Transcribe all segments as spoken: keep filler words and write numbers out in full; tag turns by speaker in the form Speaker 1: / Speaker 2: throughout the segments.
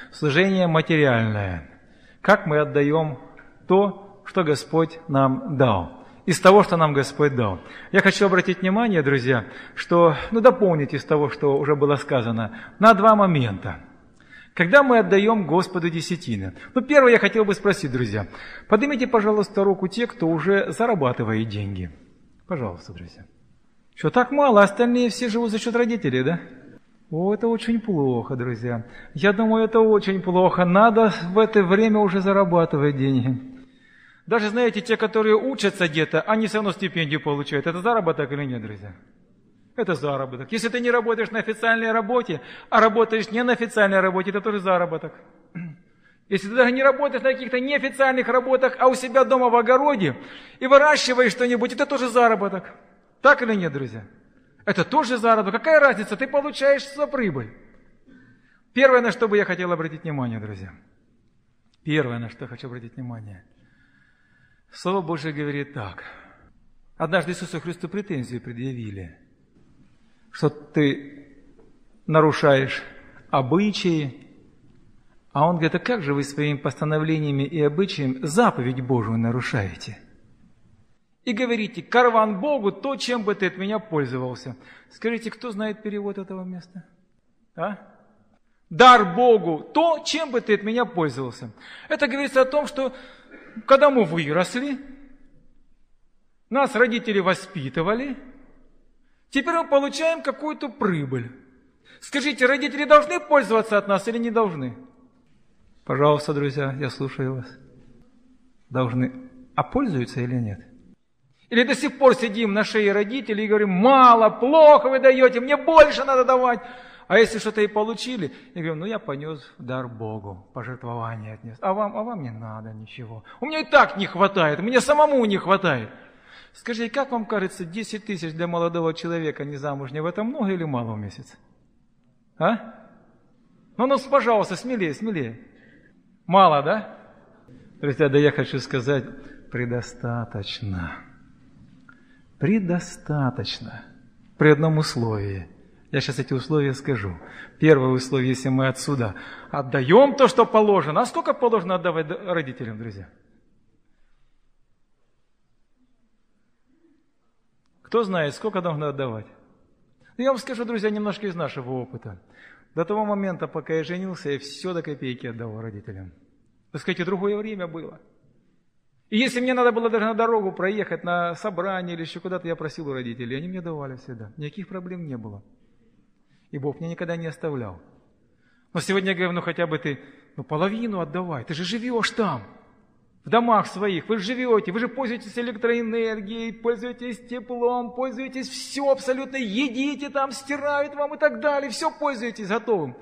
Speaker 1: служение материальное. Как мы отдаем то, что Господь нам дал. Из того, что нам Господь дал. Я хочу обратить внимание, друзья, что, ну, дополнить из того, что уже было сказано, на два момента. Когда мы отдаем Господу десятины. Ну, первое, я хотел бы спросить, друзья, поднимите, пожалуйста, руку те, кто уже зарабатывает деньги. Пожалуйста, друзья. Что, так мало, остальные все живут за счет родителей, да? О, это очень плохо, друзья. Я думаю, это очень плохо. Надо в это время уже зарабатывать деньги. Даже, знаете, те, которые учатся где-то, они все равно стипендию получают. Это заработок или нет, друзья? Это заработок. Если ты не работаешь на официальной работе, а работаешь не на официальной работе, это тоже заработок. Если ты даже не работаешь на каких-то неофициальных работах, а у себя дома в огороде и выращиваешь что-нибудь, это тоже заработок. Так или нет, друзья? Это тоже заработок. Какая разница? Ты получаешь за прибыль. Первое, на что бы я хотел обратить внимание, друзья. Первое, на что я хочу обратить внимание. Слово Божие говорит так. Однажды Иисусу Христу претензию предъявили, что ты нарушаешь обычаи. А Он говорит, а как же вы своими постановлениями и обычаями заповедь Божию нарушаете? И говорите, карван Богу то, чем бы ты от меня пользовался. Скажите, кто знает перевод этого места? А? Дар Богу то, чем бы ты от меня пользовался. Это говорится о том, что когда мы выросли, нас родители воспитывали, теперь мы получаем какую-то прибыль. Скажите, родители должны пользоваться от нас или не должны? Пожалуйста, друзья, я слушаю вас. Должны. А пользуются или нет? Или до сих пор сидим на шее родителей и говорим, мало, плохо вы даете, мне больше надо давать. А если что-то и получили, я говорю, ну я понес дар Богу, пожертвование отнес. А вам, а вам не надо ничего. У меня и так не хватает, мне самому не хватает. Скажите, как вам кажется, десять тысяч для молодого человека незамужнего, это много или мало в месяц? А? Ну, ну, пожалуйста, смелее, смелее. Мало, да? Друзья, да я хочу сказать, предостаточно. Предостаточно. При одном условии. Я сейчас эти условия скажу. Первое условие, если мы отсюда отдаем то, что положено. А сколько положено отдавать родителям, друзья? Кто знает, сколько должно отдавать? Я вам скажу, друзья, немножко из нашего опыта. До того момента, пока я женился, я все до копейки отдавал родителям. Так сказать, другое время было. И если мне надо было даже на дорогу проехать, на собрание или еще куда-то, я просил у родителей. Они мне давали всегда. Никаких проблем не было. И Бог меня никогда не оставлял. Но сегодня я говорю, ну хотя бы ты ну, половину отдавай. Ты же живешь там, в домах своих. Вы же живете, вы же пользуетесь электроэнергией, пользуетесь теплом, пользуетесь все абсолютно, едите там, стирают вам и так далее. Все пользуетесь готовым.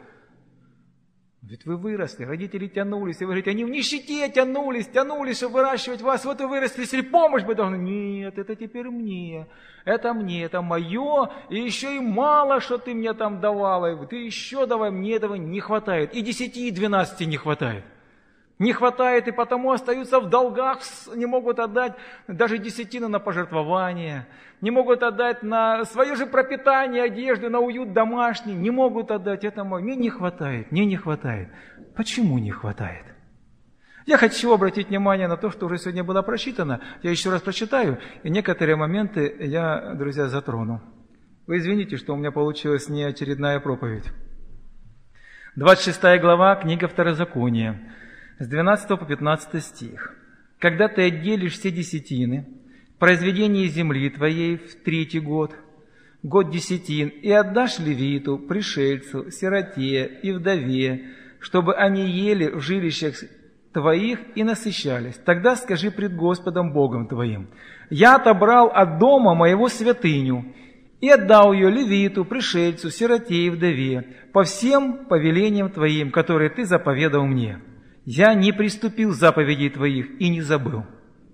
Speaker 1: Ведь вы выросли, родители тянулись, и вы говорите, они в нищете тянулись, тянулись, чтобы выращивать вас, вот вы выросли, если помощь бы должны. Нет, это теперь мне, это мне, это мое, и еще и мало, что ты мне там давала, ты еще давай, мне этого не хватает, и десяти, и двенадцати не хватает. Не хватает, и потому остаются в долгах, не могут отдать даже десятину на пожертвование, не могут отдать на свое же пропитание, одежду, на уют домашний, не могут отдать. Это мой. Мне не хватает, мне не хватает. Почему не хватает? Я хочу обратить внимание на то, что уже сегодня было прочитано. Я еще раз прочитаю, и некоторые моменты я, друзья, затрону. Вы извините, что у меня получилась не очередная проповедь. двадцать шестая глава, книга Второзакония. С двенадцатого по пятнадцатый стих. «Когда ты отделишь все десятины, произведение земли твоей в третий год, год десятин, и отдашь левиту, пришельцу, сироте и вдове, чтобы они ели в жилищах твоих и насыщались, тогда скажи пред Господом Богом твоим, я отобрал от дома моего святыню и отдал ее левиту, пришельцу, сироте и вдове, по всем повелениям твоим, которые ты заповедал мне. Я не приступил заповедей твоих и не забыл.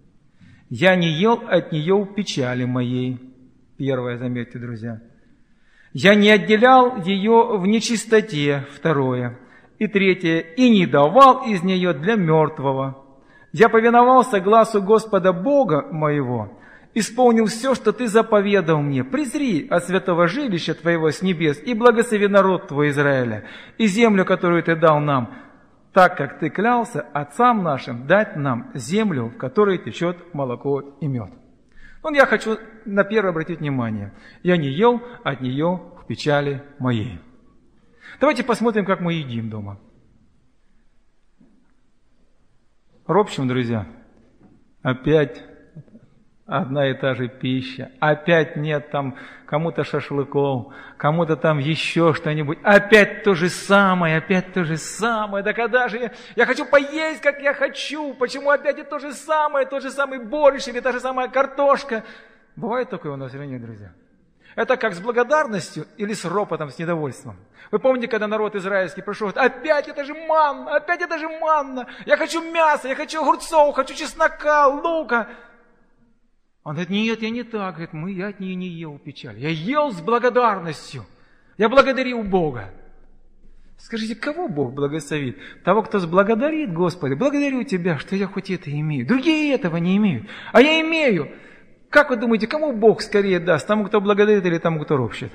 Speaker 1: Я не ел от нее в печали моей». Первое, заметьте, друзья. «Я не отделял ее в нечистоте». Второе. И третье. «И не давал из нее для мертвого. Я повиновался гласу Господа Бога моего, исполнил все, что ты заповедал мне. Презри от святого жилища твоего с небес и благослови народ твой Израиля, и землю, которую ты дал нам, так как Ты клялся отцам нашим дать нам землю, в которой течет молоко и мед. Ну, я хочу на первое обратить внимание. Я не ел от нее в печали моей. Давайте посмотрим, как мы едим дома. Ропщим, друзья. Опять одна и та же пища. Опять нет там кому-то шашлыков, кому-то там еще что-нибудь. Опять то же самое, опять то же самое. Да когда же я, я хочу поесть, как я хочу? Почему опять и то же самое, тот же самый борщ или та же самая картошка? Бывает такое у нас или нет, друзья? Это как с благодарностью или с ропотом, с недовольством? Вы помните, когда народ израильский пришел, опять это же манна, опять это же манна. Я хочу мяса, я хочу огурцов, хочу чеснока, лука. Он говорит, нет, я не так. Говорит, мы, я от нее не ел печаль. Я ел с благодарностью. Я благодарил Бога. Скажите, кого Бог благословит? Того, кто сблагодарит, Господи, благодарю Тебя, что я хоть это имею. Другие этого не имеют, а я имею. Как вы думаете, кому Бог скорее даст? Тому, кто благодарит, или тому, кто ропщет?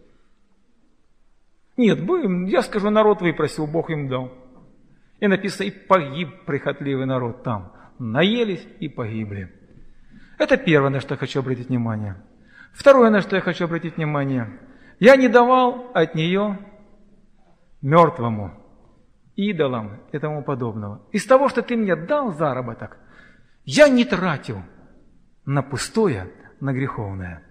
Speaker 1: Нет, я скажу, народ выпросил, Бог им дал. И написано, и погиб прихотливый народ там. Наелись и погибли. Это первое, на что я хочу обратить внимание. Второе, на что я хочу обратить внимание. Я не давал от нее мертвому, идолам и тому подобного. Из того, что ты мне дал заработок, я не тратил на пустое, на греховное.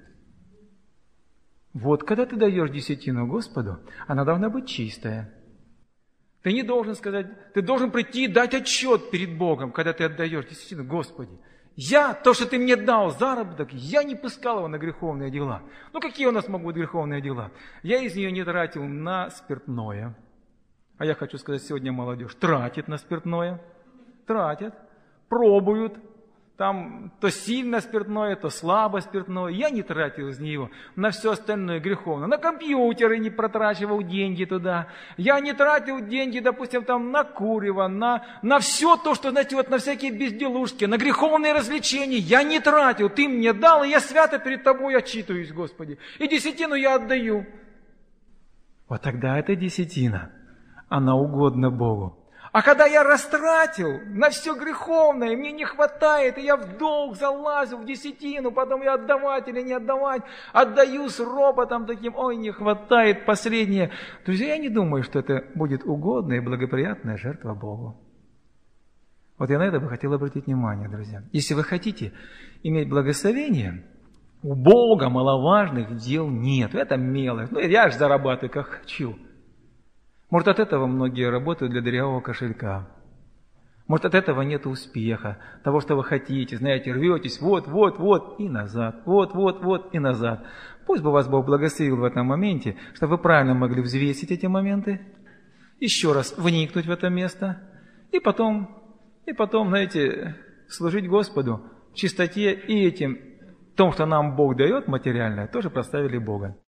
Speaker 1: Вот когда ты даешь десятину Господу, она должна быть чистая. Ты не должен сказать, ты должен прийти и дать отчет перед Богом, когда ты отдаешь десятину. Господи, я, то, что ты мне дал заработок, я не пускал его на греховные дела. Ну, какие у нас могут быть греховные дела? Я из нее не тратил на спиртное. А я хочу сказать, сегодня молодежь тратит на спиртное. Тратят, пробуют. Там то сильно спиртное, то слабо спиртное. Я не тратил из нее на все остальное греховно. На компьютеры не протрачивал деньги туда. Я не тратил деньги, допустим, там на курево, на, на все то, что, знаете, вот на всякие безделушки, на греховные развлечения. Я не тратил. Ты мне дал, и я свято перед тобой отчитываюсь, Господи. И десятину я отдаю. Вот тогда эта десятина, она угодна Богу. А когда я растратил на все греховное, мне не хватает, и я в долг залазил, в десятину, потом я отдавать или не отдавать, отдаю с ропотом таким, ой, не хватает, последнее. Друзья, я не думаю, что это будет угодная и благоприятная жертва Богу. Вот я на это бы хотел обратить внимание, друзья. Если вы хотите иметь благословение, у Бога маловажных дел нет. Это мелочь. Ну, я же зарабатываю, как хочу. Может, от этого многие работают для дырявого кошелька. Может, от этого нет успеха, того, что вы хотите, знаете, рветесь, вот, вот, вот, и назад, вот, вот, вот, и назад. Пусть бы вас Бог благословил в этом моменте, чтобы вы правильно могли взвесить эти моменты, еще раз вникнуть в это место, и потом, и потом, знаете, служить Господу в чистоте и этим, в том, что нам Бог дает материальное, тоже прославили Бога.